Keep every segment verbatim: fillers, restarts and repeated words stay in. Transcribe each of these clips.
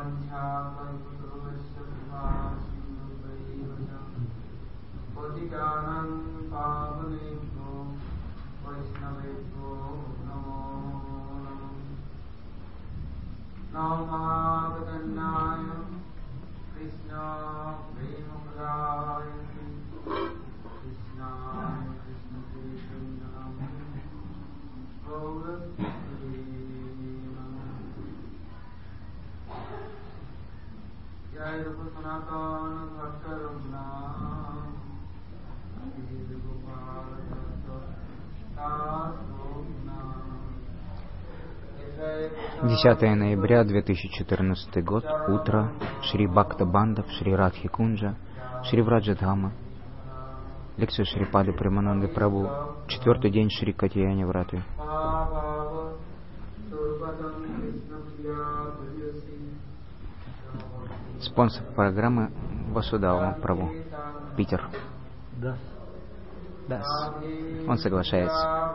десятое ноября две тысячи четырнадцатый год, утро, Шри Бхакта Бандав, Шри Радхи Кунджа, Шри Враджадхама. Лекция Шрипады Премананды Прабhu, четвертый день Шри Катьяни Враты. Спонсор программы Васудава Прабhu, Питер. Да. Да. Он соглашается.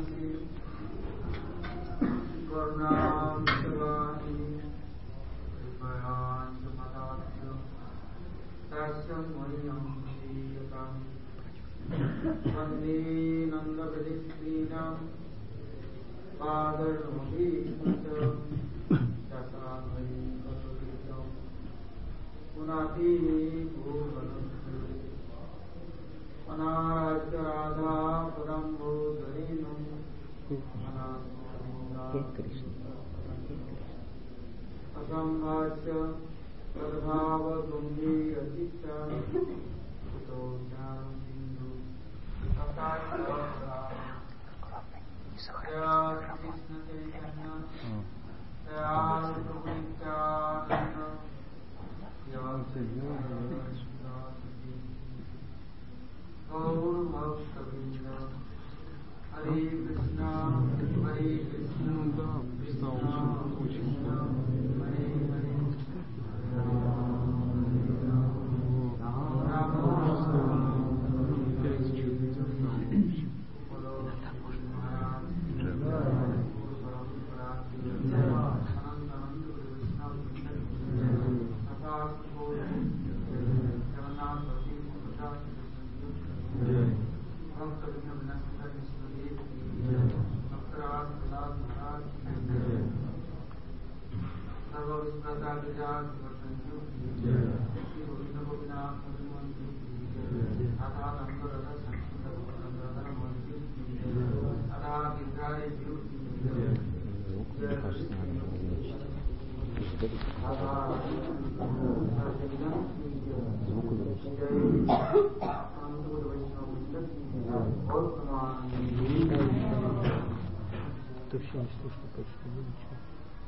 Ты все не слышно, почти ничего.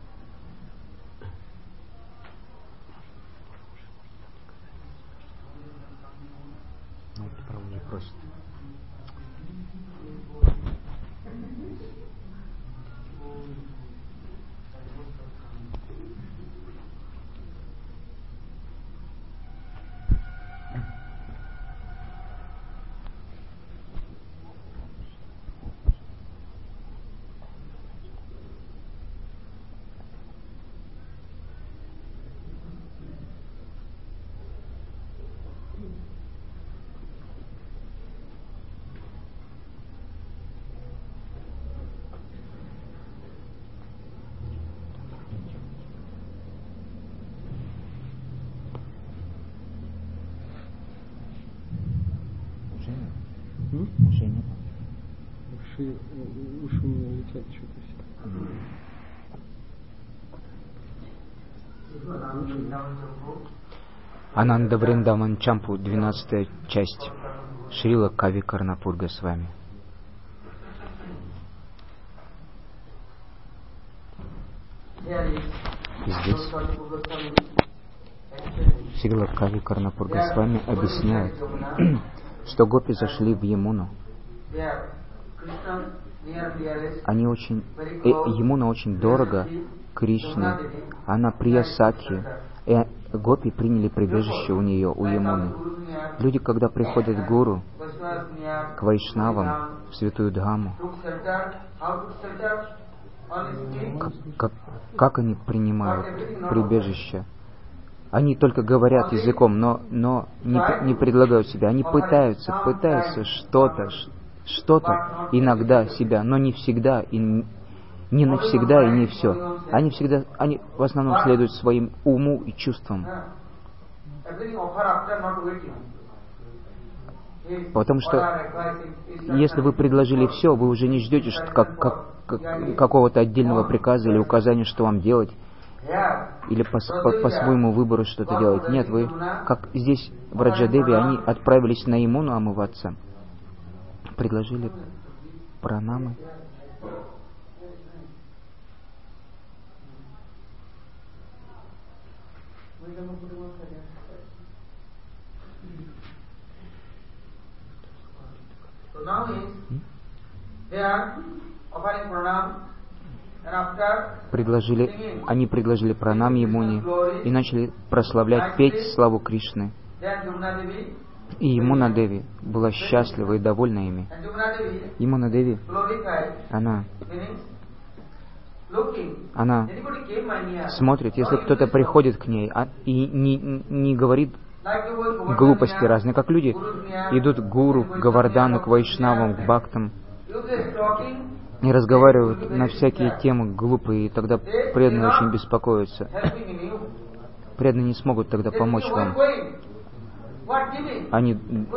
Ну, это правда не просит. Ушей нет. Уши, уши у меня летят что-то все. Ананда Вриндаван Чампу, двенадцатая часть. Шрила Кави Карнапурга с вами. Здесь Шрила Кави Карнапурга с вами объясняет, что гопи зашли в Ямуну. Они очень, э, Ямуна очень дорого Кришне, она прия Сакхи, и гопи приняли прибежище у нее, у Ямуны. Люди, когда приходят к гуру, к вайшнавам, в святую Дхаму, как, как, как они принимают прибежище? Они только говорят языком, но, но не, не предлагают себя. Они пытаются, пытаются что-то, что-то иногда себя, но не всегда, и не навсегда, и не все. Они всегда, они в основном следуют своим уму и чувствам. Потому что если вы предложили все, вы уже не ждете что, как, как, как, какого-то отдельного приказа или указания, что вам делать, или по, по, по своему выбору что-то делать. Нет, вы, как здесь в Раджадеве, они отправились на Ямуну омываться, предложили пранамы. Предложили, они предложили пранам Ямуне и начали прославлять, петь славу Кришны. И Ямуна Деви была счастлива и довольна ими. Ямуна Деви, она, она смотрит, если кто-то приходит к ней а, и не, не говорит глупости разные, как люди идут к гуру, к Гавардану, к Вайшнавам, к Бхактам и разговаривают на всякие темы глупые, и тогда преданные очень беспокоятся. Преданные не смогут тогда помочь вам. Они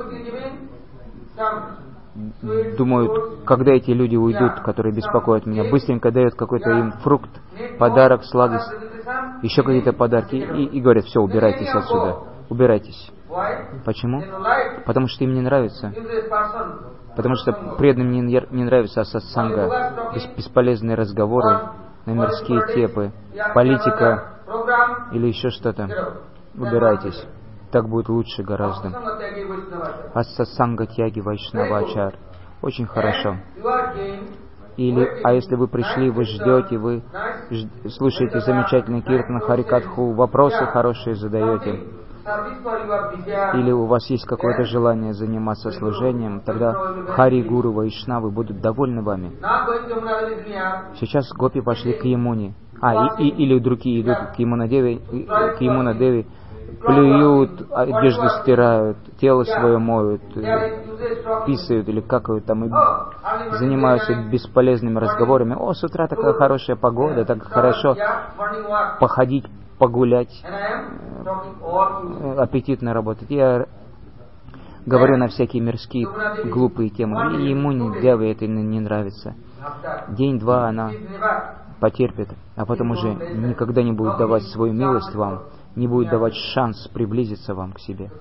думают, когда эти люди уйдут, которые беспокоят меня, быстренько дают какой-то им фрукт, подарок, сладость, еще какие-то подарки, и, и говорят: все, убирайтесь отсюда, убирайтесь. Почему? Потому что им не нравится. Потому что преданным не, не нравится сатсанга, бесполезные разговоры, на мирские темы, политика или еще что-то. Убирайтесь. Так будет лучше гораздо. Ас-сатсанга тяги вайшнавачар. Очень хорошо. Или, а если вы пришли, вы ждете, вы ж, слушаете замечательный киртан, харикатху, вопросы хорошие задаете, или у вас есть какое-то желание заниматься служением, тогда Хари, Гуру, Вайшнавы будут довольны вами. Сейчас гопи пошли к Ямуне. А, и, и, или другие идут к Ямуна-деве, к Ямуна-деве, плюют, одежду стирают, тело свое моют, писают, или какают там, и занимаются бесполезными разговорами. О, с утра такая хорошая погода, так хорошо походить, погулять, аппетитно работать. Я говорю на всякие мирские глупые темы, и ему Деве это не нравится. День-два она потерпит, а потом уже никогда не будет давать свою милость вам, не будет давать шанс приблизиться вам к себе.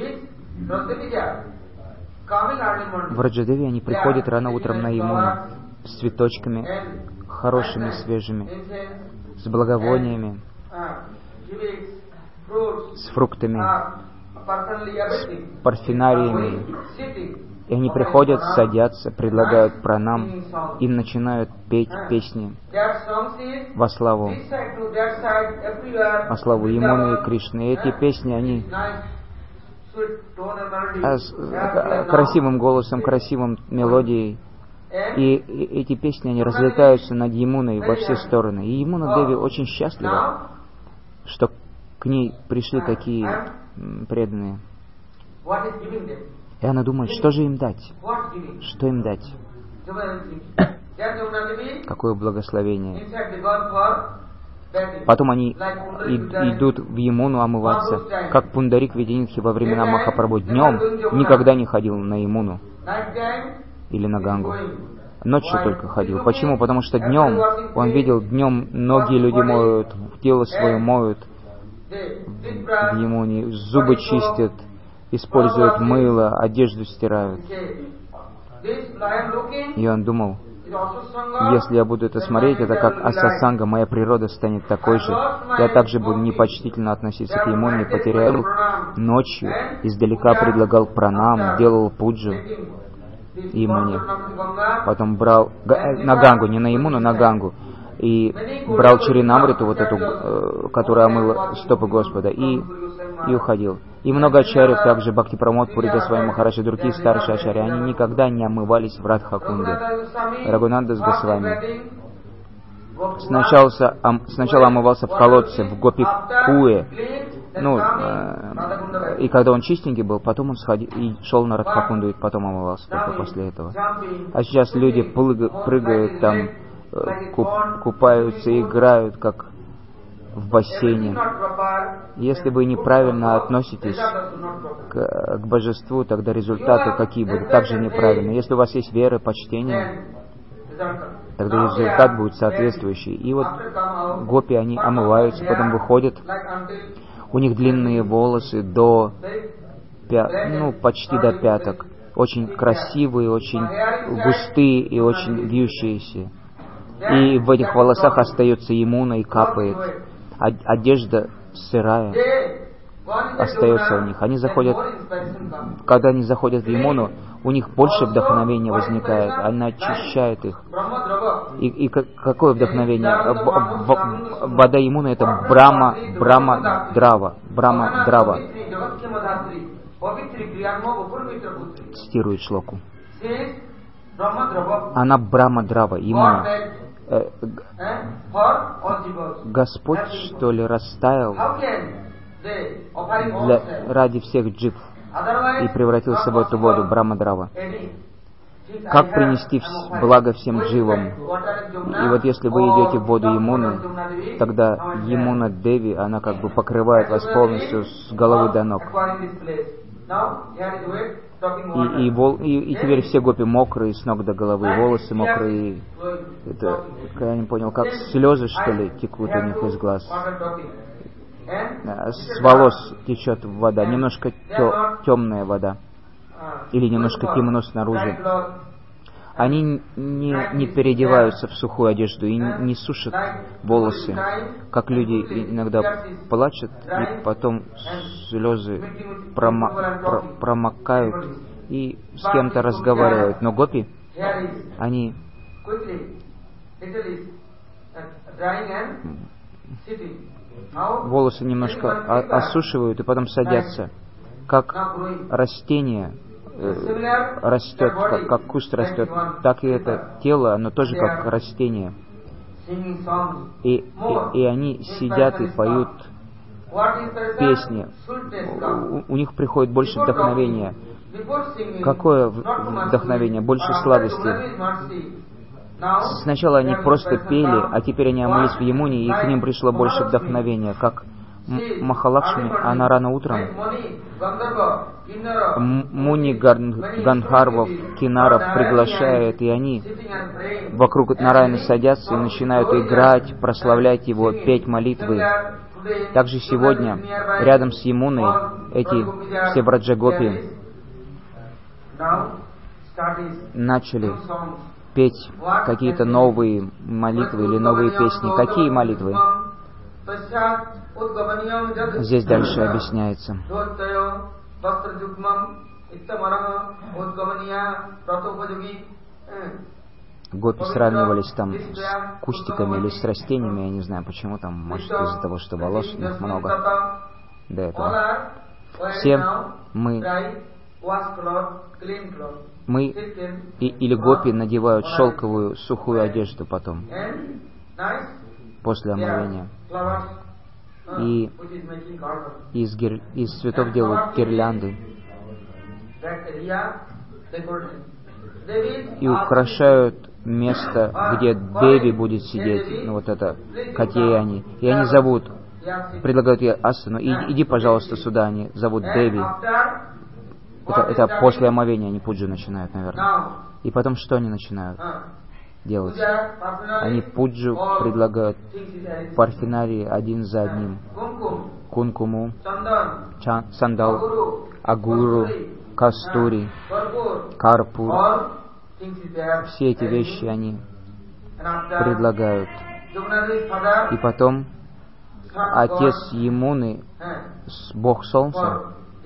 В Раджадеве они приходят рано утром на Ямуну с цветочками, хорошими, свежими, с благовониями, с фруктами, с парфенариями. И они приходят, садятся, предлагают пранам и начинают петь песни во славу, во славу Ямуны и Кришны. И эти песни, они с красивым голосом, красивым мелодией. И эти песни, они разлетаются над Ямуной во все стороны. И Ямуна Деви очень счастлива, что к ней пришли такие преданные. И она думает, что же им дать? Что им дать? Какое благословение. Потом они идут в Ямуну омываться, как Пундарик Виденитхи во времена Махапрабху. Днем никогда не ходил на Ямуну или на Гангу. Ночью только ходил. Почему? Потому что днем, он видел, днем многие люди моют, тело свое моют в Ямуне, зубы чистят, используют мыло, одежду стирают. И он думал, если я буду это смотреть, это как асасанга, моя природа станет такой же. Я также буду непочтительно относиться к Ямуне, потеряю. Ночью издалека предлагал пранам, делал пуджу Ямуне. Потом брал на Гангу, не на Ямуну, на Гангу. И брал Чаринамриту, вот эту, которая омыла стопы Господа, и, и уходил. И много ачарьев, также Бхактипрамод Пури Госвами Махарадж и другие старшие ачарьи, они никогда не омывались в Радхакунде. Рагунандас Госвами сначала, ом, сначала омывался в колодце в Гопикуе, ну, э, и когда он чистенький был, потом он сходил и шел на Радхакунду, и потом омывался только после этого. А сейчас люди прыгают, прыгают там, э, куп, купаются, играют, как в бассейне. Если вы неправильно относитесь к, к божеству, тогда результаты какие будут? Также неправильно. Если у вас есть вера, почтение, тогда результат будет соответствующий. И вот гопи, они омываются, потом выходят. У них длинные волосы до пя... ну, почти до пяток. Очень красивые, очень густые и очень вьющиеся. И в этих волосах остается иммуна и капает. Одежда сырая остается у них. Они заходят, когда они заходят в иммуну, у них больше вдохновения возникает. Она очищает их. И, и какое вдохновение? Вода иммуна — это Брахма, Брахма Драва. Брахма Драва. Цитирует шлоку. Она Брахма Драва, иммуна. Господь, что ли, растаял для, ради всех джив и превратился в эту воду, Брахма-драва. Как принести вс- благо всем дживам? И вот если вы идете в воду Ямуны, тогда Ямуна Деви, она как бы покрывает вас полностью с головы до ног. И, и, вол, и, и теперь все гопи мокрые с ног до головы, волосы мокрые. Это, я не понял, как слезы, что ли, текут у них из глаз. С волос течет вода, немножко тё, темная вода. Или немножко темно снаружи. Они не, не переодеваются в сухую одежду и не сушат волосы, как люди иногда плачут, и потом слезы прома, про, промокают и с кем-то разговаривают. Но гопи, они волосы немножко осушивают и потом садятся, как растение растет, как, как куст растет, так и это тело, оно тоже как растение. И, и, и они сидят и поют песни. У, у них приходит больше вдохновения. Какое вдохновение? Больше сладости. Сначала они просто пели, а теперь они омылись в Ямуне, и к ним пришло больше вдохновения. Как Махалакшми, она рано утром Муни Гандхарвов, Кинаров приглашает, и они вокруг Нараяны садятся и начинают играть, прославлять его, петь молитвы. Также сегодня рядом с Ямуной эти все браджа-гопи начали петь какие-то новые молитвы или новые песни. Какие молитвы? Здесь дальше объясняется. Гопи сравнивались там с кустиками или с растениями, я не знаю почему, там, может, из-за того, что волос у них много до этого. Все мы, мы и, или гопи надевают шелковую сухую одежду потом, после омовения. И из, гир... из цветов делают гирлянды. И украшают место, где Деви будет сидеть. Ну, вот это, какие они. И они зовут, предлагают ей асану. Иди, иди, пожалуйста, сюда. Они зовут Деви. Это, это после омовения они пуджу начинают, наверное. И потом что они начинают делать? Они пуджу предлагают парфенарии один за одним. Кункуму, чан, сандал, агуру, кастури, карпур. Все эти вещи они предлагают. И потом отец Ямуны, бог солнца,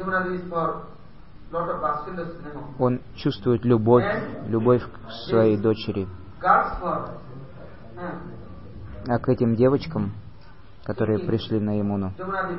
он чувствует любовь, любовь к своей дочери. А к этим девочкам, которые пришли на Ямуну,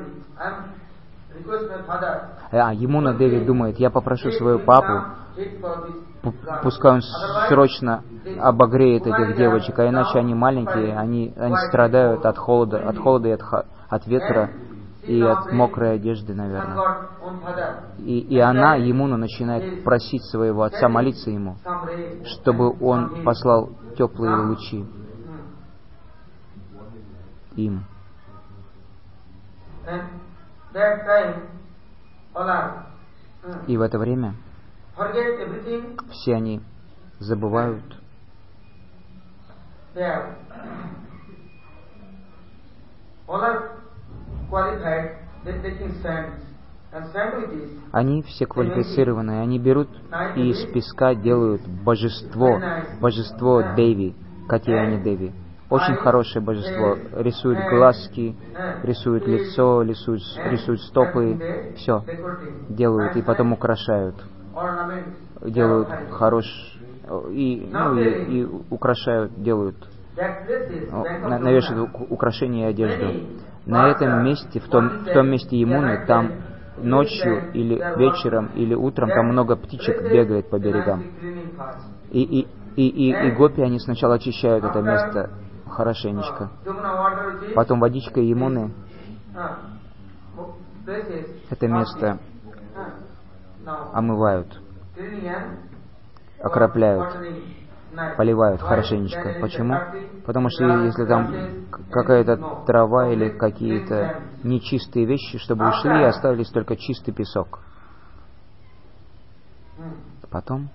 а Ямуна Деви думает, я попрошу своего папу, пускай он срочно обогреет этих девочек, а иначе они маленькие, они, они страдают от холода, от холода и от, от ветра, и от мокрой одежды, наверное. И, и она, Ямуна, начинает просить своего отца, молиться ему, чтобы он послал теплые лучи им. И в это время все они забывают они все квалифицированные, они берут и из песка делают божество, божество Деви, Катьяни Деви. Очень хорошее божество. Рисуют глазки, рисуют лицо, рисуют, рисуют стопы, все делают и потом украшают. Делают хорош и, ну, и, и украшают, делают, навешивают украшения и одежду. На этом месте, в том, в том месте Ямуны, там ночью или вечером или утром там много птичек бегает по берегам. И, и, и, и, и гопи, они сначала очищают это место хорошенечко. Потом водичка Ямуны это место омывают, окропляют, поливают хорошенечко. Почему? Потому что если там какая-то трава или какие-то нечистые вещи, чтобы ушли и остались только чистый песок. Потом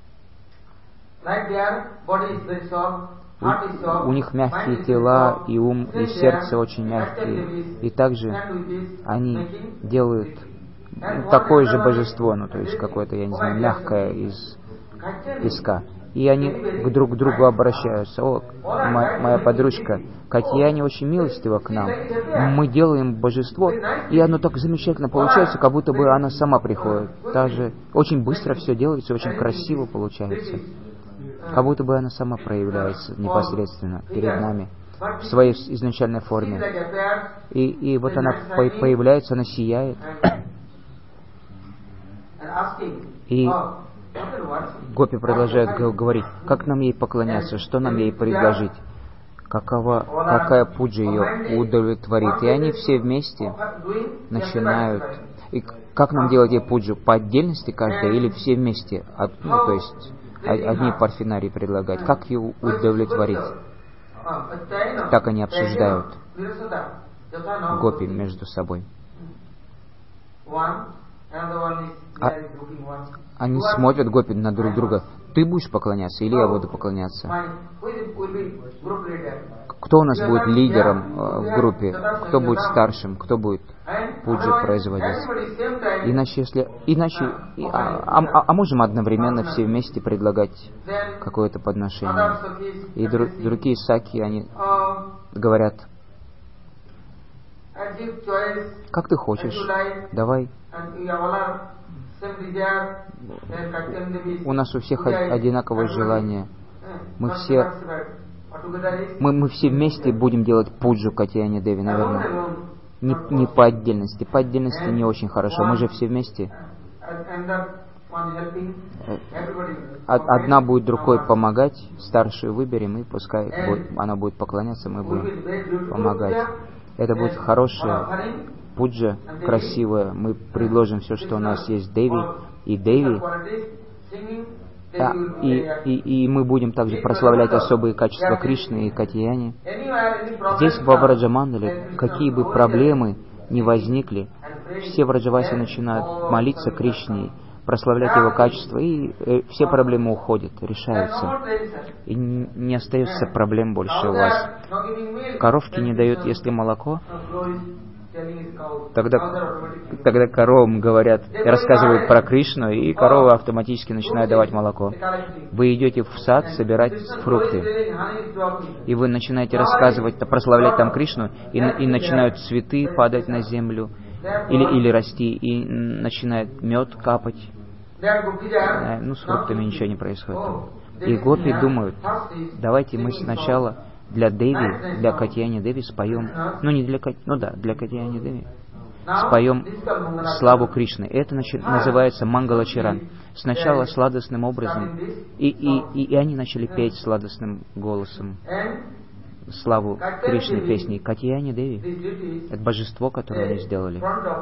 у, у них мягкие тела, и ум, и сердце очень мягкие. И также они делают такое же божество, ну то есть какое-то, я не знаю, мягкое из песка. И они друг к другу обращаются. О, моя, моя подружка, Катьяни очень милостива к нам. Мы делаем божество, и оно так замечательно получается, как будто бы она сама приходит. Даже очень быстро все делается, очень красиво получается. Как будто бы она сама проявляется непосредственно перед нами в своей изначальной форме. И, и вот она появляется, она сияет. И гопи продолжают говорить, как нам ей поклоняться, что нам ей предложить, какова, какая пуджа ее удовлетворит. И они все вместе начинают. И как нам делать ей пуджу? По отдельности каждая или все вместе? От, ну, то есть одни парфенарии предлагать. Как ее удовлетворить? Так они обсуждают гопи между собой. А, они смотрят гопи на друг друга. Ты будешь поклоняться или я буду поклоняться? Кто у нас будет лидером э, в группе? Кто будет старшим? Кто будет пуджи производить? Иначе, если, иначе, и, а, а, а можем одновременно все вместе предлагать какое-то подношение. И дру, другие саки, они говорят, как ты хочешь, давай. У нас у всех одинаковое желание. Мы все, мы, мы все вместе будем делать пуджу Катьяни Деви, наверное. Не, не по отдельности. По отдельности не очень хорошо. Мы же все вместе. Одна будет другой помогать, старшую выберем, и пускай будет, она будет поклоняться, мы будем помогать. Это будет хорошая пуджа, красивая. Мы предложим все, что у нас есть Деви и Деви. А, и, и, и мы будем также прославлять особые качества Кришны и Катьяни. Здесь, в Враджамандале, какие бы проблемы ни возникли, все враджаваси начинают молиться Кришне, прославлять его качества, и э, все проблемы уходят, решаются. И не, не остается проблем больше у вас. Коровки не дают, если молоко, Тогда, тогда коровам говорят, рассказывают про Кришну, и коровы автоматически начинают давать молоко. Вы идете в сад собирать фрукты, и вы начинаете рассказывать, прославлять там Кришну, и, и начинают цветы падать на землю, или, или расти, и начинает мед капать. Ну, с фруктами ничего не происходит. И гопи думают, давайте мы сначала для Деви, для Катьяни Деви споем, ну не для Кати, ну да, для Катьяни Деви, споем славу Кришны. Это называется Мангалачаран. Сначала сладостным образом, и, и, и, и они начали петь сладостным голосом. славу Кришне песней. Катьяяни Деви — это божество, которое они сделали.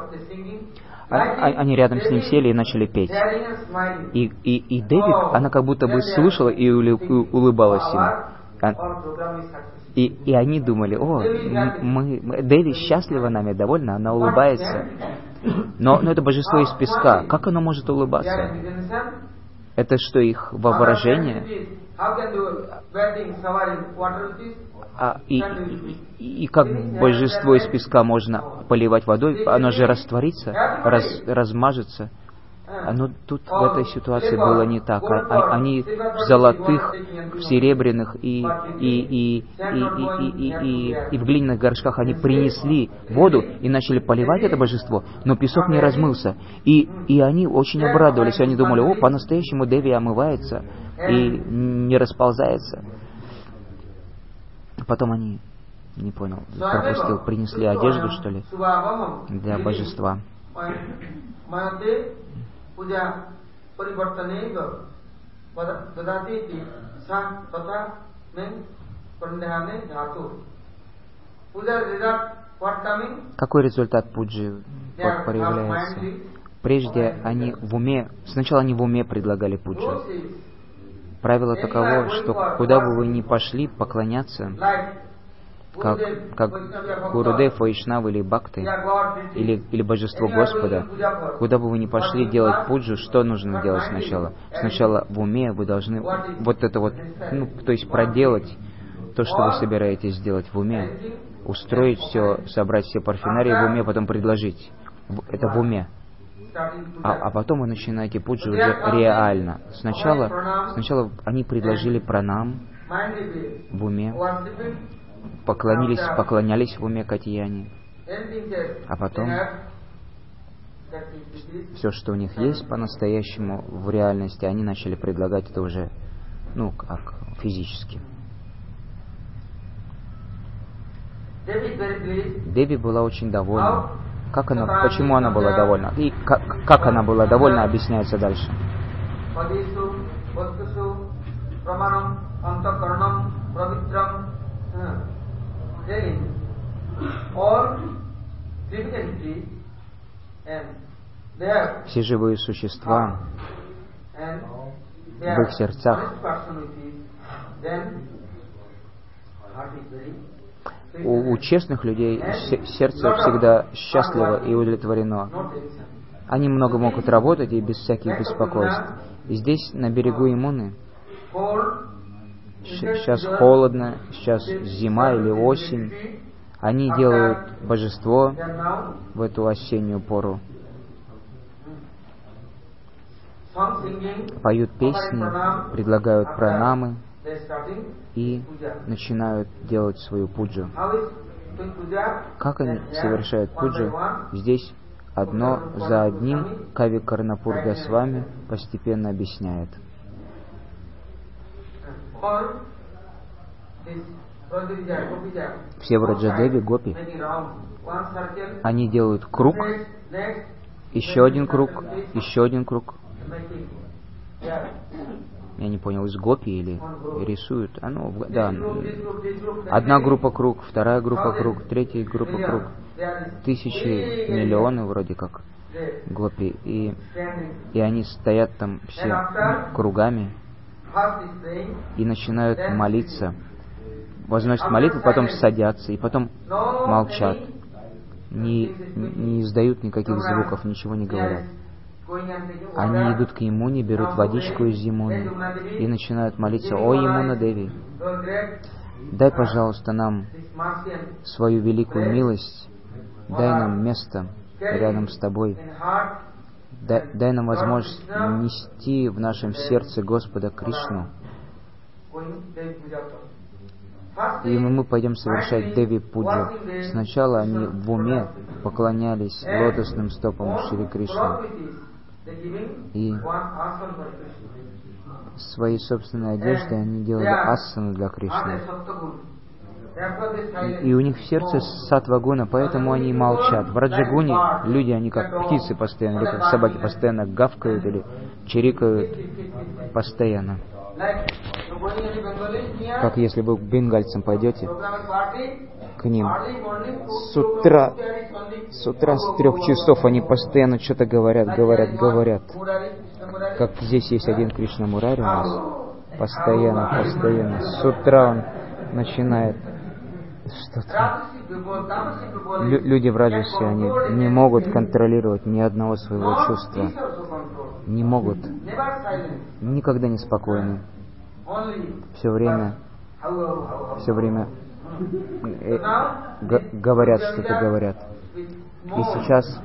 Они рядом с ним сели и начали петь. И, и, и Деви, она как будто бы слушала и улыбалась им. И, и они думали: о, мы, мы, Деви счастлива нами, довольна, она улыбается. Но, но это божество из песка. Как оно может улыбаться? Это что, их воображение? А, и, и, и как божество из песка можно поливать водой? Оно же растворится, раз, размажется. Но тут в этой ситуации было не так. Они в золотых, в серебряных и, и, и, и, и, и, и, и в глиняных горшках они принесли воду и начали поливать это божество, но песок не размылся. И, и они очень обрадовались. Они думали: о, по-настоящему Деви омывается и не расползается. Потом они, не понял, пропустил, принесли одежду, что ли, для божества. Какой результат пуджи проявляется? Прежде они в уме, сначала они в уме предлагали пуджу. Правило таково, что куда бы вы ни пошли поклоняться, как, как Гурудев, Вайшнав или Бхакти, или, или Божество Господа, куда бы вы ни пошли делать пуджу, что нужно делать сначала? Сначала в уме вы должны вот это вот, ну, то есть проделать то, что вы собираетесь сделать в уме, устроить все, собрать все парфюмерии в уме, потом предложить. Это в уме. А, а потом вы начинаете пуджу уже реально. Сначала, сначала они предложили пранам в уме, поклонились, поклонялись в уме Катьяни, а потом все, что у них есть по-настоящему в реальности, они начали предлагать это уже, ну, как физически. Деви была очень довольна. Как она, почему она была довольна? И как, как она была довольна, объясняется дальше. Все живые существа в их сердцах, у, у честных людей сердце всегда счастливо и удовлетворено. Они много могут работать и без всяких беспокойств. И здесь, на берегу Ямуны, сейчас холодно, сейчас зима или осень, они делают божество в эту осеннюю пору. Поют песни, предлагают пранамы и начинают делать свою пуджу. Как они совершают пуджу? Здесь одно за одним Кави Карнапур Госвами постепенно объясняет. Все Враджадеви, гопи, они делают круг, еще один круг, еще один круг. Я не понял, из гопи или рисуют? А ну, да. Одна группа круг, вторая группа круг, третья группа круг. Тысячи, миллионы вроде как гопи. И, и они стоят там все кругами и начинают молиться. Возносят молитву, потом садятся и потом молчат. Не, не издают никаких звуков, ничего не говорят. Они идут к Ямуне, берут водичку из Ямуны и начинают молиться: «О, Ямуна Деви, дай, пожалуйста, нам свою великую милость, дай нам место рядом с Тобой, дай, дай нам возможность нести в нашем сердце Господа Кришну». И мы пойдем совершать Деви Пуджу. Сначала они в уме поклонялись лотосным стопам Шри Кришны и своей собственной одеждой они делали асану для Кришны. И, и у них в сердце саттва-гуна, поэтому они молчат. В раджагуне люди, они как птицы постоянно, или как собаки постоянно гавкают или чирикают постоянно. Как если вы к бенгальцам пойдете, к ним с утра, с утра с трех часов они постоянно что-то говорят, говорят, говорят. Как здесь есть один Кришна Мурари у нас, постоянно, постоянно. С утра он начинает что-то. Лю- люди в раджасе, они не могут контролировать ни одного своего чувства. Не могут. Никогда не спокойны. Все время, все время э, г- говорят, что-то говорят. И сейчас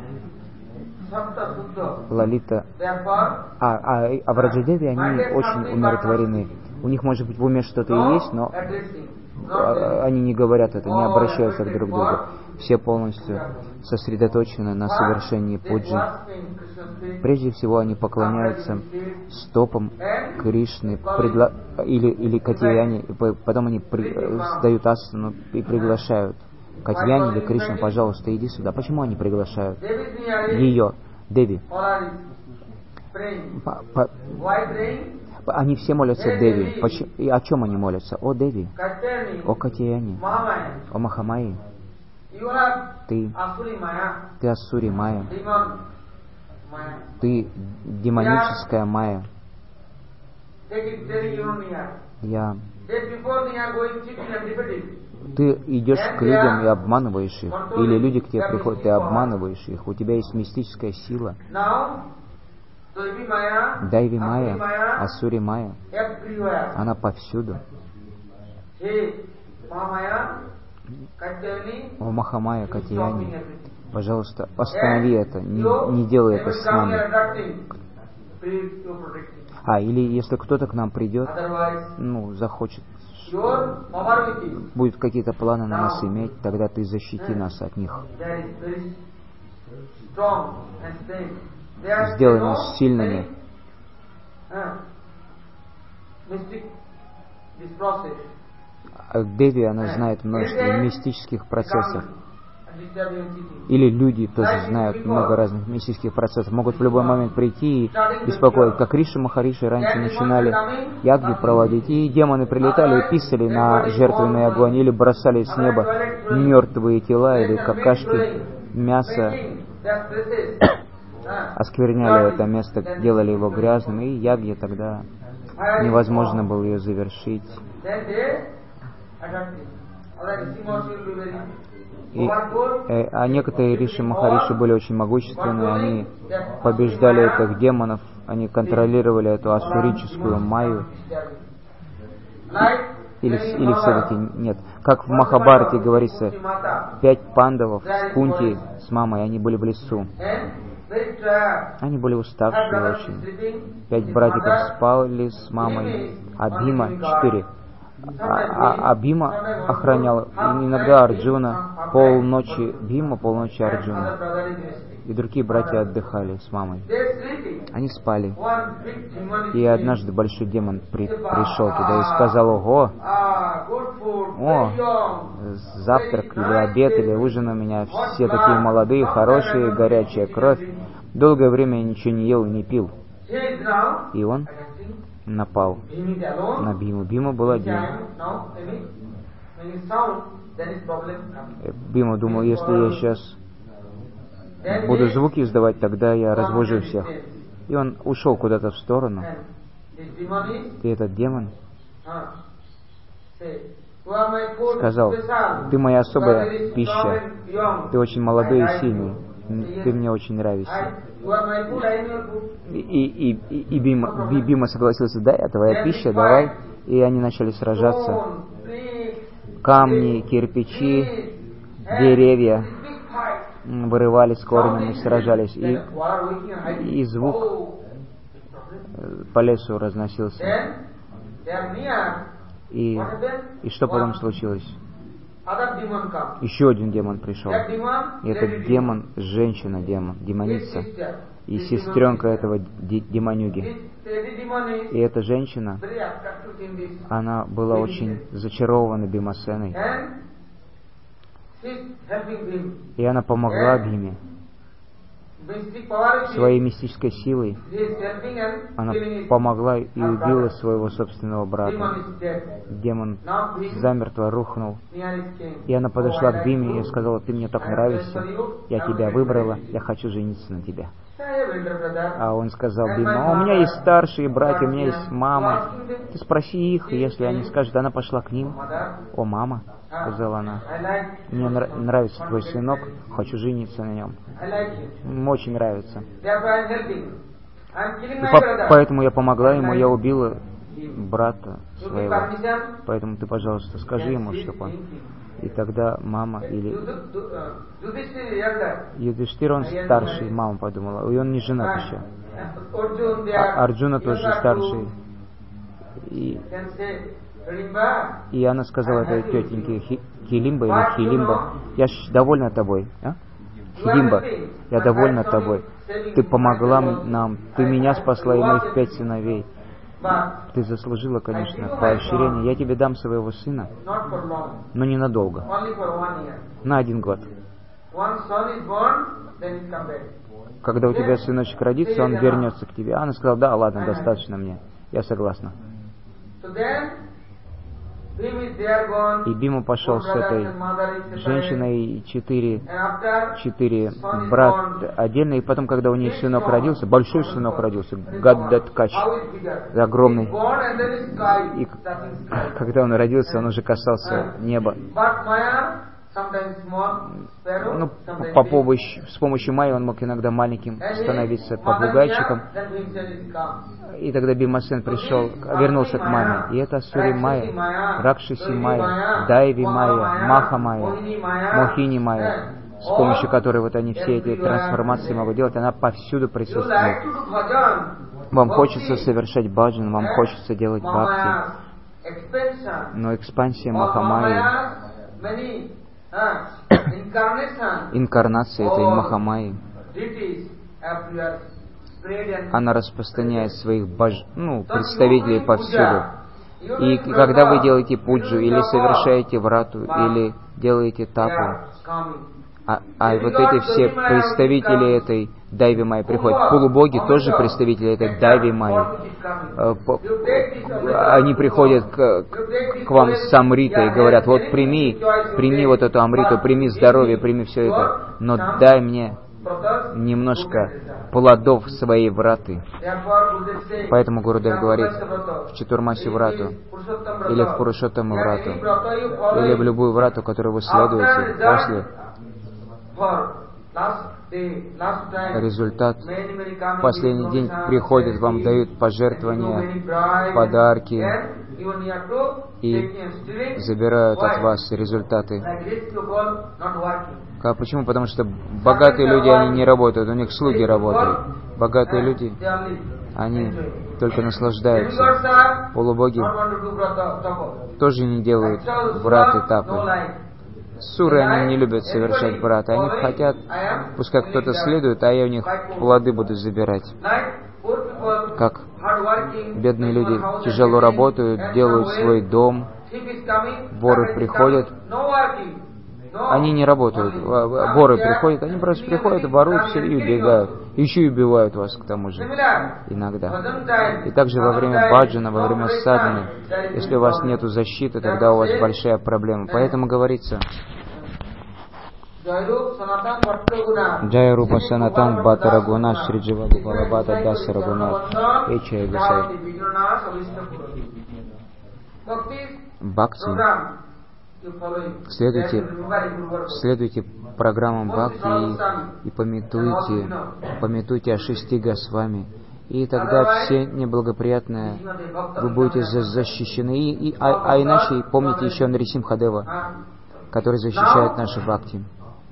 Лалита, а, а, а в Раджадеве они очень умиротворены. У них, может быть, в уме что-то и есть, но они не говорят это, не обращаются друг к другу. Все полностью сосредоточены на совершении пуджи. Прежде всего они поклоняются стопам Кришны пригла... или, или Катьяне, и потом они при... сдают асану и приглашают. Катьяне или Кришна, пожалуйста, иди сюда. Почему они приглашают ее, Деви? По, по... Они все молятся Деви. Почему? И о чем они молятся? О Деви, о Катьяне, о Махамайе. Ты, ты Асури Майя, ты демоническая Майя. Я... Ты идешь к людям и обманываешь их, или люди к тебе приходят, ты обманываешь их. У тебя есть мистическая сила. Дайви Майя, Асури Майя, она повсюду. О Махамайя, Катьяни, пожалуйста, останови это, не, не делай это с нами. А, или если кто-то к нам придет, ну, захочет, будет какие-то планы на нас иметь, тогда ты защити нас от них. Сделай нас сильными. Деви, она знает множество мистических процессов. Или люди тоже знают много разных мистических процессов. Могут в любой момент прийти и беспокоить. Как Риши Махариши раньше начинали ягги проводить, и демоны прилетали и писали на жертвенный огонь, или бросали с неба мертвые тела, или какашки, мясо, оскверняли это место, делали его грязным, и ягги тогда невозможно было ее завершить. И, э, а некоторые Риши Махариши были очень могущественные, они побеждали этих демонов, они контролировали эту асурическую майю. Или, или все-таки нет. Как в Махабхарате говорится, пять пандавов с Кунти, с мамой, они были в лесу. Они были уставшие очень. Пять братиков спали с мамой, а Бхима четыре. А, а, а Бхима охранял. И иногда Арджуна, полночи Бхима, полночи Арджуна. И другие братья отдыхали с мамой. Они спали. И однажды большой демон при, пришел туда и сказал: ого, о, завтрак или обед или ужин у меня, все такие молодые, хорошие, горячая кровь. Долгое время я ничего не ел и не пил. И он напал на Бхиму. Бхима был один. Бхима думал, если я сейчас буду звуки издавать, тогда я разбужу всех. И он ушел куда-то в сторону. И этот демон сказал: ты моя особая пища, ты очень молодой и сильный, ты мне очень нравишься. И, и, и, и Бхима, Бхима согласился: да, я твоя пища, давай. И они начали сражаться. Камни, кирпичи, деревья вырывались корнями, сражались. И, и звук по лесу разносился. И, и что потом случилось? Еще один демон пришел. И этот демон, женщина-демон, демоница. И сестренка этого демонюги. И эта женщина, она была очень зачарована Бимасеной. И она помогла Бхиме. Своей мистической силой она помогла и убила своего собственного брата. Демон замертво рухнул. И она подошла к Биме и сказала: ты мне так нравишься, я тебя выбрала, я хочу жениться на тебя. А он сказал Биме: у меня есть старшие братья, у меня есть мама. Ты спроси их, и если они скажут. Она пошла к ним. О, мама, сказала она, мне нрав- нравится твой сынок, хочу жениться на нем. Очень нравится. И по- поэтому я помогла ему, я убила брата своего. Поэтому ты, пожалуйста, скажи ему, чтобы он... И тогда мама или... Юдхиштхир, он старший, мама подумала, и он не женат еще. А Арджуна тоже старший. И, и она сказала этой тетеньке Хи, Хилимба или Хилимба: я ж довольна тобой. А? Хилимба, я довольна тобой. Ты помогла нам, ты меня спасла и моих пять сыновей. Ты заслужила, конечно, поощрение. Я тебе дам своего сына, но ненадолго. На один год. Когда у тебя сыночек родится, он вернется к тебе. Она сказала: да, ладно, достаточно мне. Я согласна. И Бима пошел с этой женщиной, и четыре, четыре брата отдельно. И потом, когда у нее сынок родился, большой сынок родился, Гаддаткач, огромный. И когда он родился, он уже касался неба. Ну, по помощи, с помощью Майи он мог иногда маленьким становиться попугайчиком. И тогда Бимасен пришел, вернулся к маме. И это Асури Майя, Ракшаси Майя, Дайви Майя, Маха Майя, Мохини Майя, с помощью которой вот они все эти трансформации могут делать. Она повсюду присутствует. Вам хочется совершать баджан, вам хочется делать бхакти, но экспансия Махамайи, инкарнация этой Махамайи, она распространяет своих бож... ну, представителей повсюду. И когда вы делаете пуджу, или совершаете врату, или делаете тапу, а, а вот эти все представители этой Дайви Майи приходят. Полубоги тоже представители этой Дайви Майи. Они приходят к, к вам с Амритой и говорят: вот прими, прими вот эту Амриту, прими здоровье, прими все это, но дай мне немножко плодов своей враты. Поэтому Гурудев говорит в Чатурмаси врату, или в Пурушоттама врату, или в любую врату, которую вы следуете, после результат, последний день приходит, вам дают пожертвования, подарки и забирают от вас результаты. А почему? Потому что богатые люди, они не работают, у них слуги работают. Богатые люди, они только наслаждаются. Полубоги тоже не делают враты, тапы. Суры, они не любят совершать враты. Они хотят, пускай кто-то следует, а я у них плоды буду забирать. Как бедные люди тяжело работают, делают свой дом, воры приходят, они не работают. Воры приходят, они просто приходят, воруют все и убегают. Еще и убивают вас к тому же иногда. И также во время баджана, во время садханы, если у вас нет защиты, тогда у вас большая проблема. Поэтому говорится: Джая Рупа Санатан Бхата Рагуна Шри Джива Гупала Бхата Даса Рагунат Эчая Гусай. Бхакти. Следуйте, следуйте программам Бхакти и, и пометуйте, пометуйте о шести Госвами. И тогда все неблагоприятные вы будете защищены. И, и, а, а иначе помните еще Нарисимхадева, который защищает нашу Бхакти.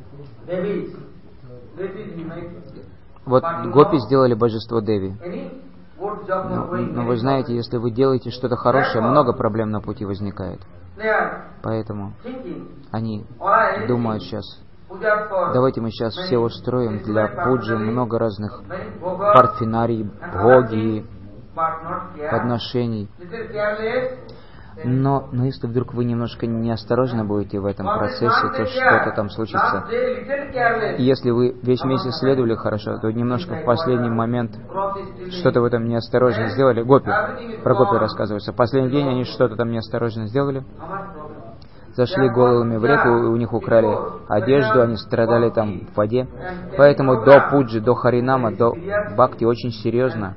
Вот гопи сделали божество Деви. Но, но вы знаете, если вы делаете что-то хорошее, много проблем на пути возникает. Поэтому они думают сейчас: давайте мы сейчас все устроим для пуджи много разных парфинарий, бхоги, подношений. Но, но если вдруг вы немножко неосторожно будете в этом процессе, то что-то там случится. И если вы весь месяц следовали хорошо, то немножко в последний момент что-то в этом неосторожно сделали. Гопи, про гопи рассказывается. В последний день они что-то там неосторожно сделали. Зашли голыми в реку, и у них украли одежду, они страдали там в воде. Поэтому до пуджи, до харинама, до бхакти очень серьезно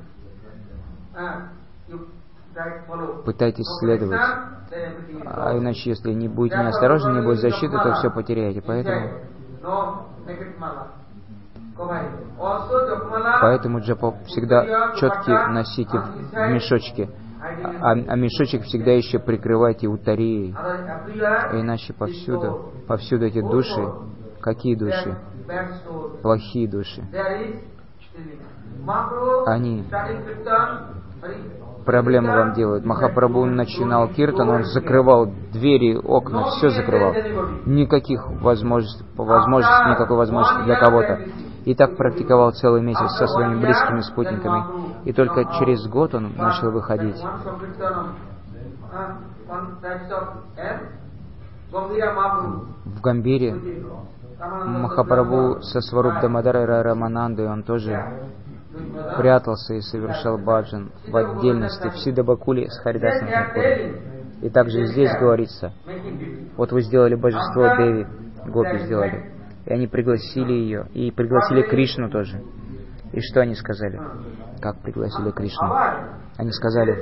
пытайтесь следовать. А иначе, если не будете неосторожны, не будет защиты, то все потеряете. Поэтому, поэтому джапа всегда четкие носите в мешочке. А, а мешочек всегда еще прикрывайте утарией. Иначе повсюду, повсюду эти души. Какие души? Плохие души. Они проблемы вам делают. Махапрабху начинал киртан, он закрывал двери, окна, все закрывал. Никаких возможностей, возможностей никакой возможности для кого-то. И так практиковал целый месяц со своими близкими спутниками. И только через год он начал выходить. В Гамбире Махапрабху со Сваруб Дамадарой Раманандой, он тоже прятался и совершал баджан в отдельности в Сидабакуле с Харидасом Тхакуром. И также здесь говорится, вот вы сделали божество Деви, гопи сделали. И они пригласили ее, и пригласили Кришну тоже. И что они сказали? Как пригласили Кришну? Они сказали,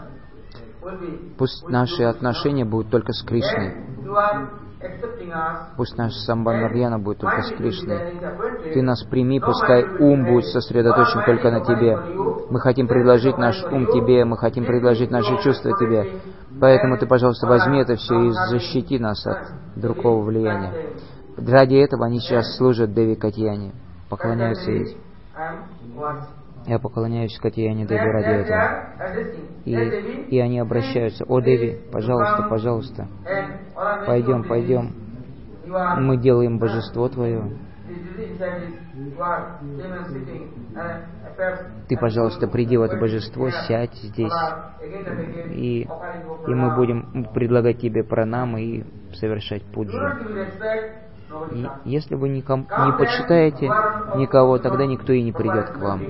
пусть наши отношения будут только с Кришной. Пусть наш самбанарьяна будет только с Кришной. Ты нас прими, пускай ум будет сосредоточен только на Тебе. Мы хотим предложить наш ум Тебе, мы хотим предложить наши чувства Тебе. Поэтому Ты, пожалуйста, возьми это все и защити нас от другого влияния. Ради этого они сейчас служат Деви Катьяне, поклоняются ей. Я поклоняюсь Катьяне Деви ради этого. И, и они обращаются: «О, Деви, пожалуйста, пожалуйста, пойдем, пойдем, мы делаем божество Твое. Ты, пожалуйста, приди в это божество, сядь здесь, и, и мы будем предлагать Тебе пранамы и совершать пуджу». И если вы никому не почитаете никого, тогда никто и не придет к вам.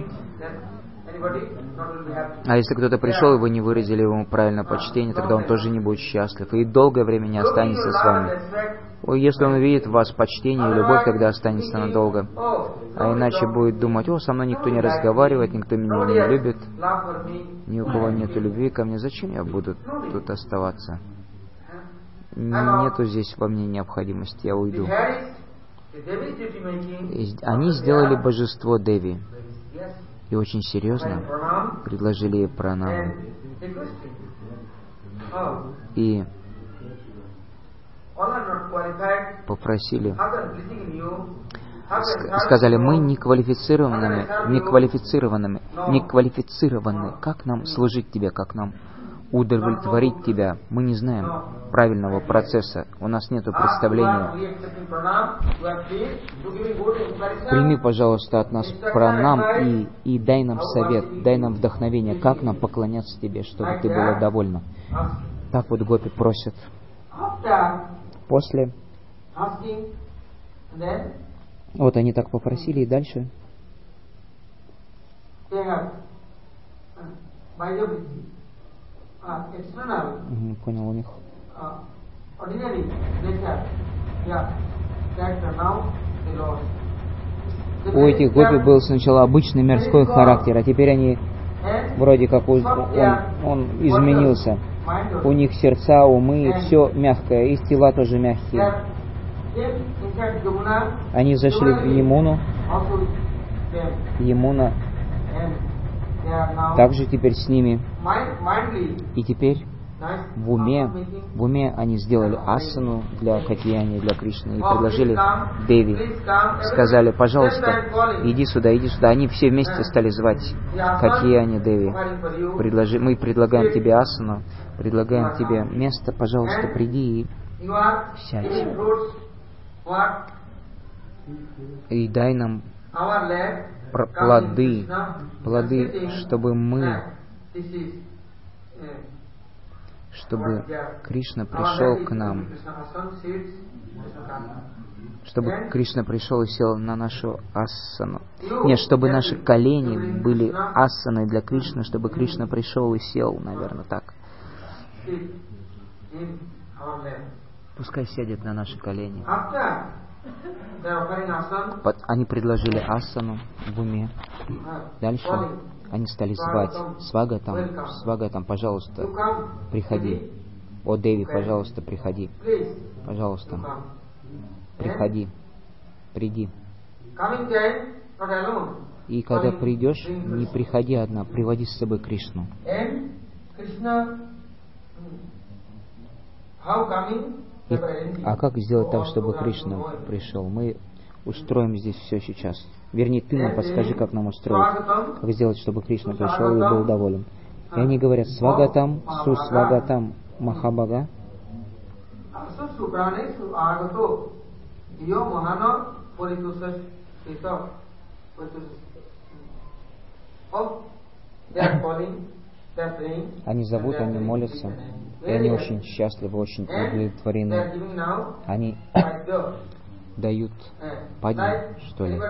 А если кто-то пришел, и вы не выразили ему правильное почтение, тогда он тоже не будет счастлив, и долгое время не останется с вами. Если он увидит в вас почтение и любовь, тогда останется надолго. А иначе будет думать: «О, со мной никто не разговаривает, никто меня не любит, ни у кого нет любви ко мне, зачем я буду тут оставаться? Нету здесь во мне необходимости, я уйду». И они сделали божество Деви и очень серьезно предложили ей пранаму. И попросили, сказали: «Мы не квалифицированными, не квалифицированными, не квалифицированы. Как нам служить Тебе, как нам удовлетворить Тебя? Мы не знаем правильного процесса, у нас нет представления. Прими, пожалуйста, от нас пранам и, и дай нам совет, дай нам вдохновение, как нам поклоняться Тебе, чтобы Ты была довольна». Так вот гопи просят. После, вот они так попросили, и дальше угу, понял, у них у этих гопи был сначала обычный мирской характер, а теперь они вроде как он, он изменился. У них сердца, умы, все мягкое, и тела тоже мягкие. Они зашли в Ямуну. Ямуна также теперь с ними. И теперь в уме, в уме они сделали асану для Катьяни, для Кришны, и предложили Деви. Сказали: «Пожалуйста, иди сюда, иди сюда». Они все вместе стали звать Катьяни Деви. Предложи, мы предлагаем тебе асану, предлагаем тебе место, пожалуйста, приди и сядь. И дай нам плоды, плоды, чтобы мы чтобы Кришна пришел к нам, чтобы Кришна пришел и сел на нашу асану. Нет, чтобы наши колени были асаной для Кришны, чтобы Кришна пришел и сел, наверное, так. Пускай сядет на наши колени. Они предложили асану в уме. Дальше они стали звать: Свагатам, Свагатам, пожалуйста, приходи. О, Деви, пожалуйста, приходи. Пожалуйста, приходи, приди. И когда придешь, не приходи одна, приводи с собой Кришну. И, а как сделать так, чтобы Кришна пришел? Мы устроим здесь все сейчас. Вернее, ты нам подскажи, как нам устроить. Как сделать, чтобы Кришна пришел и был доволен. И они говорят: Свагатам, Сусвагатам, Махабага. Они зовут, они молятся, и они очень счастливы, очень удовлетворены. Они дают пади, что ли.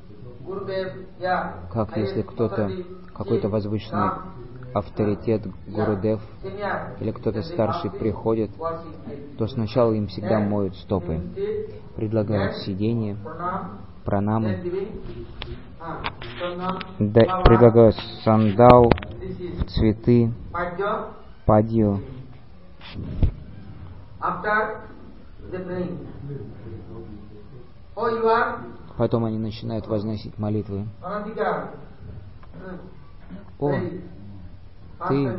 Как если кто-то, какой-то возвышенный авторитет, Гурудев, или кто-то старший приходит, то сначала им всегда моют стопы, предлагают сидение, пранамы, да, предлагают сандал, цветы, падью. Потом они начинают возносить молитвы. О, ты,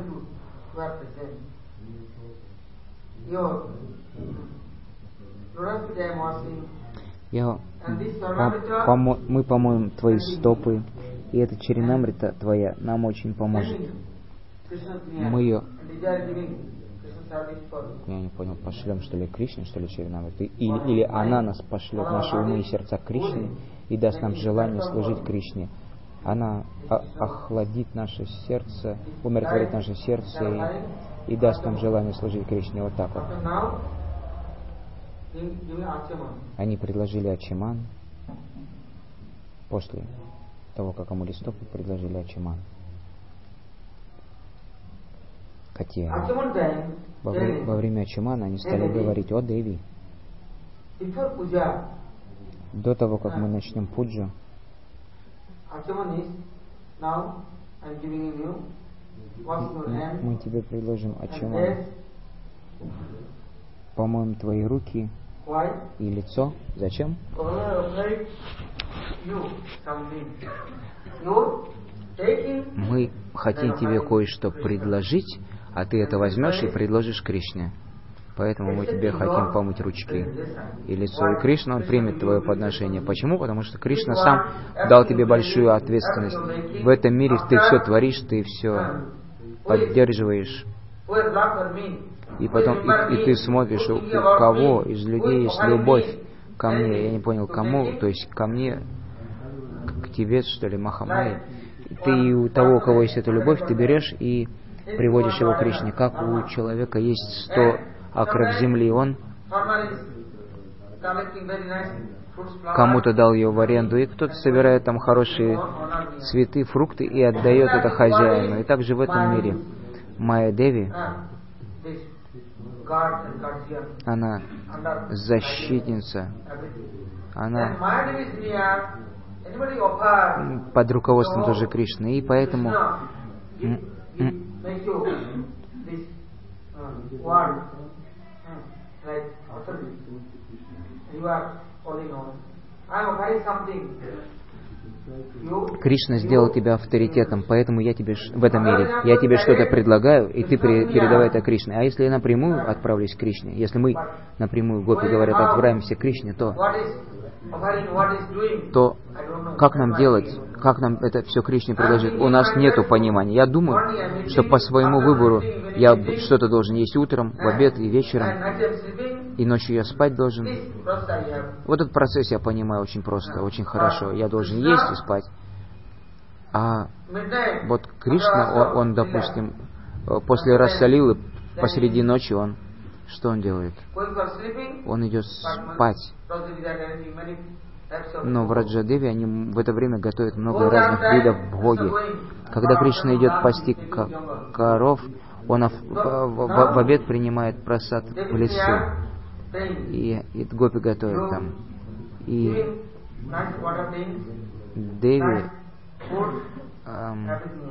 я, по, помо, мы помоем твои стопы, и эта Чаринамрита твоя нам очень поможет. Мы ее, я не понял, пошлем что ли Кришне, что ли Чаринамриту, или, или она нас пошлет, наши умы и сердца к Кришне, и даст нам желание служить Кришне. Она охладит наше сердце, умиротворит наше сердце и, и даст нам желание служить Кришне. Вот так вот. Они предложили ачиман. После того, как омыли стопы, предложили ачиман. Какие они? Во, вре- во время ачимана они стали говорить: о, Деви, до того, как мы начнем пуджу, мы тебе предложим ачиман. Помоем твои руки и лицо. Зачем? Мы хотим тебе кое-что предложить, а ты это возьмешь и предложишь Кришне. Поэтому мы тебе хотим помыть ручки и лицо. И Кришна, он примет твое подношение. Почему? Потому что Кришна сам дал тебе большую ответственность. В этом мире ты все творишь, ты все поддерживаешь. И потом и, и ты смотришь, у, у кого из людей есть любовь ко мне. Я не понял, кому, то есть ко мне, к тебе, что ли, Махамай. Ты и у того, у кого есть эта любовь, ты берешь и приводишь его к Кришне. Как у человека есть сто акров земли, он кому-то дал ее в аренду, и кто-то собирает там хорошие цветы, фрукты и отдает это хозяину. И также в этом мире Майя Деви, она защитница, она под руководством тоже Кришны, и поэтому Кришна сделал тебя авторитетом, поэтому я тебе в этом мире, я тебе что-то предлагаю, и ты передавай это Кришне. А если я напрямую отправлюсь к Кришне, если мы напрямую, гопи говорят, отправимся к Кришне, то, то как нам делать, как нам это все Кришне предложить? У нас нету понимания. Я думаю, что по своему выбору я что-то должен есть утром, в обед и вечером, и ночью я спать должен. Вот этот процесс я понимаю очень просто, очень хорошо. Я должен есть и спать. А вот Кришна, он, он допустим, после Расалилы посреди ночи он, что он делает? Он идет спать. Но в Раджадеве они в это время готовят много разных видов бхоги. Когда Кришна идет пасти коров, он в, в, в обед принимает прасад в лесу. И, и гопи готовят там. И Деви, эм,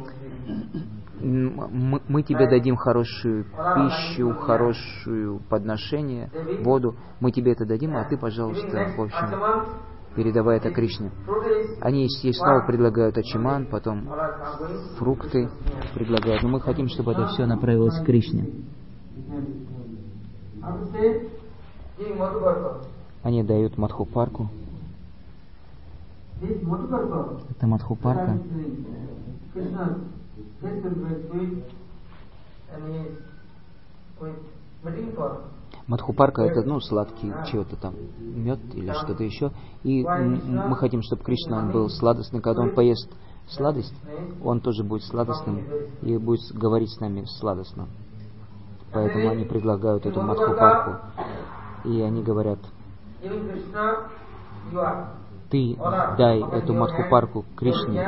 мы, мы тебе дадим хорошую пищу, хорошую подношение, воду. Мы тебе это дадим, а ты, пожалуйста, в общем, передавай это Кришне. Они ей снова предлагают ачиман, потом фрукты предлагают. Но мы хотим, чтобы это все направилось к Кришне. Они дают Мадхупарку. Это Мадхупарка. Мадхупарка это, ну, сладкий чего-то там, мед или что-то еще. И мы хотим, чтобы Кришна был сладостный. Когда он поест сладость, он тоже будет сладостным и будет говорить с нами сладостно. Поэтому они предлагают эту Мадхупарку. И они говорят: ты дай эту Мадхупарку Кришне.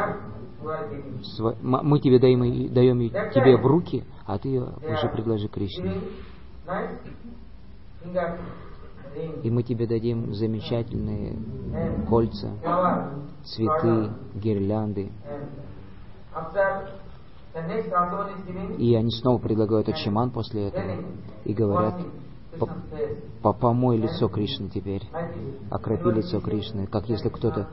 Мы тебе даем, даем тебе в руки, а ты ее уже предложи Кришне. И мы тебе дадим замечательные кольца, цветы, гирлянды. И они снова предлагают ачиман после этого и говорят: помой лицо Кришны теперь, окропи лицо Кришны, как если кто-то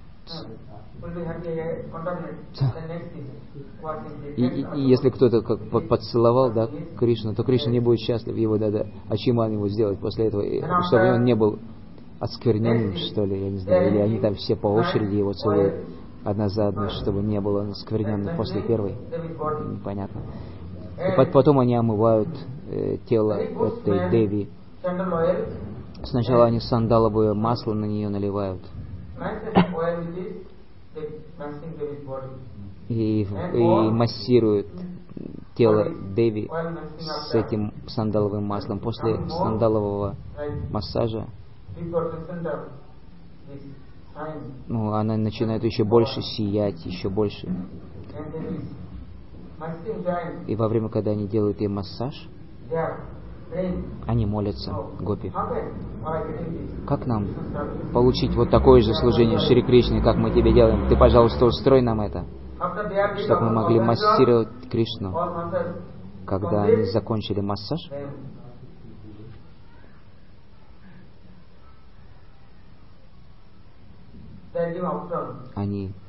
и, и, и если кто-то как поцеловал, да, Кришну, то Кришна не будет счастлив, его надо ачиман его сделать после этого, чтобы он не был оскверненным, что ли, я не знаю, или они там все по очереди его целуют одна за одной, чтобы не было оскверненным после первой, непонятно. И потом они омывают э, тело этой Деви. Сначала они сандаловое масло на нее наливают. И, и массируют тело Деви с этим сандаловым маслом. После сандалового массажа, ну, она начинает еще больше сиять, еще больше. И во время, когда они делают ей массаж, они молятся, гопи. Как нам получить вот такое же служение Шри Кришне, как мы тебе делаем? Ты, пожалуйста, устрой нам это, чтобы мы могли массировать Кришну. Когда они закончили массаж, они,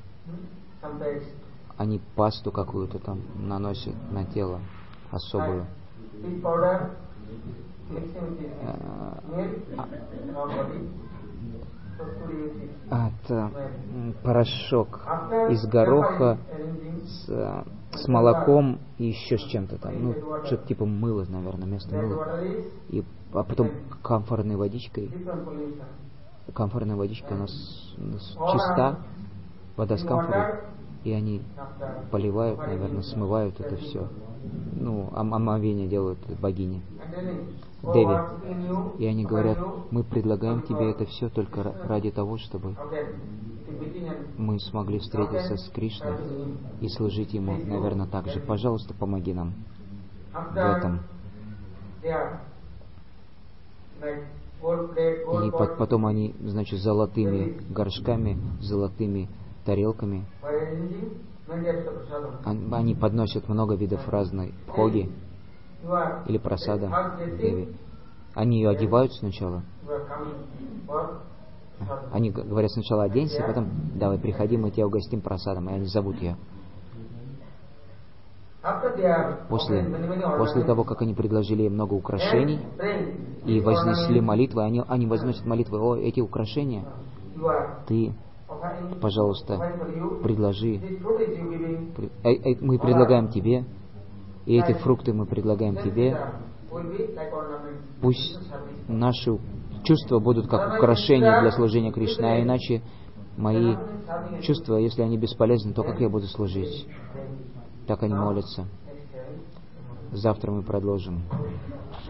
они пасту какую-то там наносят на тело особую. Это порошок из гороха с, с молоком и еще с чем-то там, ну, что-то типа мыла, наверное, вместо мыла. И, а потом камфорной водичкой. Камфорная водичка, она, с, с, чиста, вода с камфорой, и они поливают, наверное, смывают это все. Ну, ом- омовение делают богини Деви. И они говорят: мы предлагаем тебе это все только ради того, чтобы мы смогли встретиться с Кришной и служить Ему, наверное, так же. Пожалуйста, помоги нам в этом. И потом они, значит, золотыми горшками, золотыми тарелками, они подносят много видов разной бхоги или прасада Деви. Они ее одевают сначала. Они говорят сначала: оденься, потом давай приходи, мы тебя угостим прасадом, и они зовут ее. После, после того, как они предложили ей много украшений и вознесли молитвы, они, они возносят молитвы: о, эти украшения ты, пожалуйста, предложи. Мы предлагаем тебе, и эти фрукты мы предлагаем тебе. Пусть наши чувства будут как украшения для служения Кришны, а иначе мои чувства, если они бесполезны, то как я буду служить? Так они молятся. Завтра мы продолжим.